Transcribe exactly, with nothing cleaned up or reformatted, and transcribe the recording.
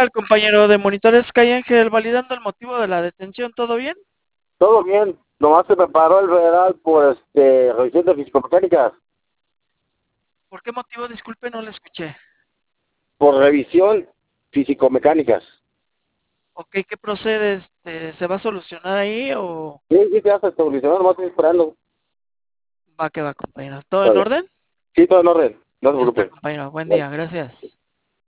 tal, compañero de monitores Sky Ángel? Validando el motivo de la detención, ¿todo bien? Todo bien, nomás se me paró el federal por este, revisión de físico-mecánicas, ¿Por qué motivo? Disculpe, no le escuché. por revisión físico-mecánicas. Ok, ¿qué procede? Este, ¿se va a solucionar ahí o Sí, sí, ya se solucionó, nomás estoy esperando. va que va, compañero? ¿Todo en Vale. orden? Sí, todo en orden, no se Ya está, preocupe. compañero. Buen Vale. día, gracias.